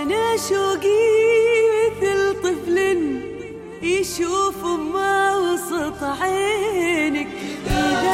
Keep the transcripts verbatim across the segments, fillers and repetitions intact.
أنا شوقي مثل طفل يشوف ما وسط عينك، إذا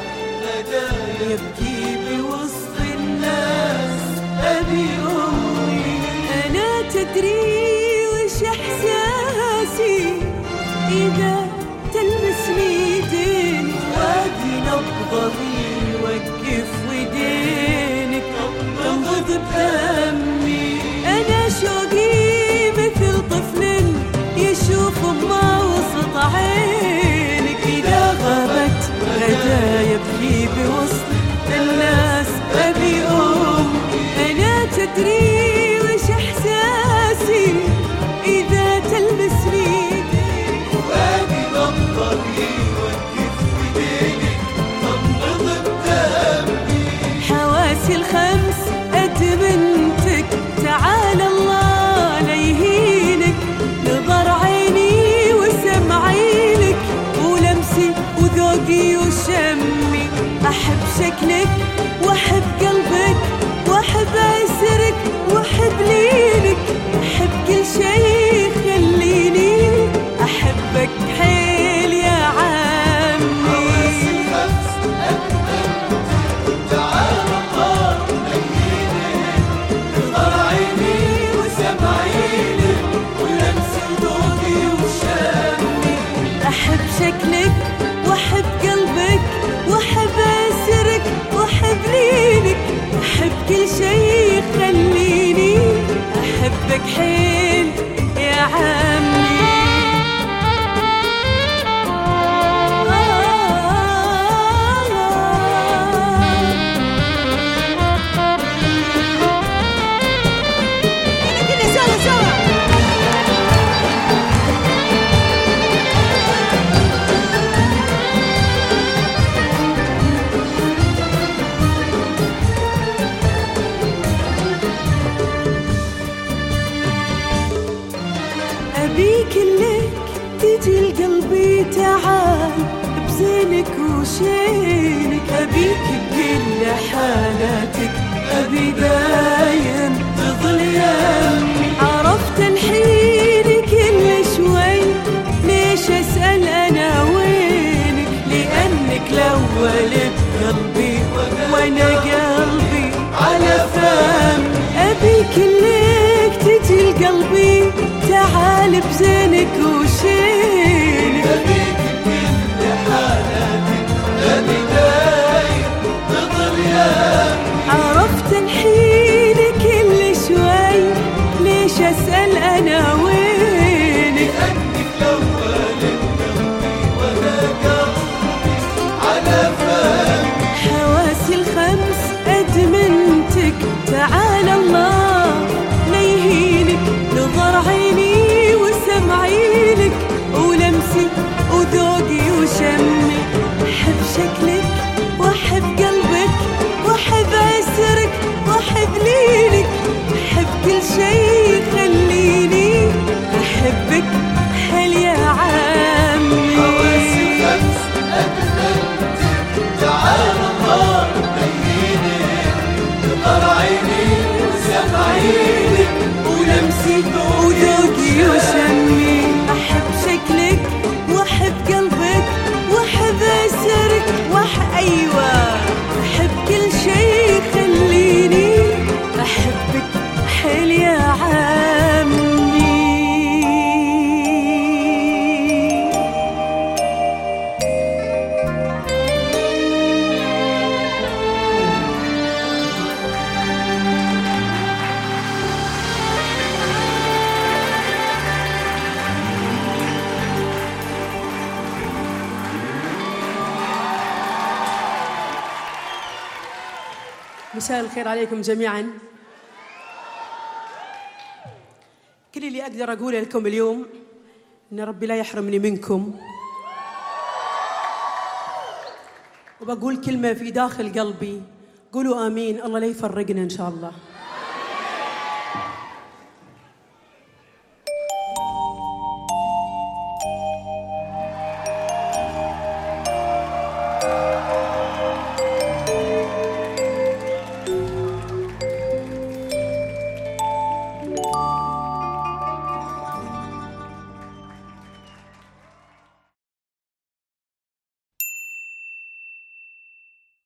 يبكي بوسط الناس أبي أمي. أنا تدري وش إحساسي إذا تلمسني يدينك، وادي نبضي يوقف ودينك تنبض بدمي. أنا شوقي مثل طفل يشوف ما وسط عينك، إذا غابت غدا يبكي بوسط الناس أبي أم. أنا تدري وش إحساسي إذا تلمسني وادي نبضي يوقف ودينك تنبض بدمي. حواسي الخمس أدمنتك، تعال الله ليهينك، نظر عيني وسمعي لك ولمسي وذوقي وشمي. أحب شكلك وأحب قلبك وأحب أسرك وأحب لينك، أحب كل شيء خليني أحبك حيل يا عمي. حواسي الخمس أدمنتك، تعال الله ليهينك، نظر عيني وسمعي لك ولمسي وذوقي وشمي. أحب شكلك وأحب قلبك وأحب أسرك وأحب لينك، أحب كل شيء خليني أحبك حيل يا عمي. كده سوا سوا. أبيك لك تجي لقلبي، تعال بزينك وشينك، أبيك بكل حالاتك، أبي دايم تظل يمي. عرفت الحين كل شوي ليش أسأل أنا وينك، لأنك الأول بقلبي وأنا قلبي على فم. أبيك لك تجي لقلبي، تعال بزينك وشينك، أبيك بكل حالاتك، أبي دايم تظل يمي. عرفت الحين كل شوي ليش أسأل أنا وينك، لأنك الأول بقلبي وأنا قلبي على فم. حواسي الخمس أدمنتك، تعال الله ليهينك، نظر عيني وسمعي لك ولمسي وذوقي وشمي. أحب شكلك وأحب قلبك وأحب أسرك وأحب لينك، أحب كل شيء خليني أحبك حيل يا عمي. حواسي الخمس أدمنتك، تعال الله ليهينك، نظر عيني وسمعي لك ولمسي وذوقي وشمي. أحب شكلك وأحب قلبك وأحب أسرك وأحب أيوة، أحب كل شيء خليني أحبك حيل يا عمي. مساء الخير عليكم جميعا. كل اللي أقدر أقوله لكم اليوم إن ربي لا يحرمني منكم، وبقول كلمة في داخل قلبي، قولوا آمين، الله لا يفرقنا إن شاء الله.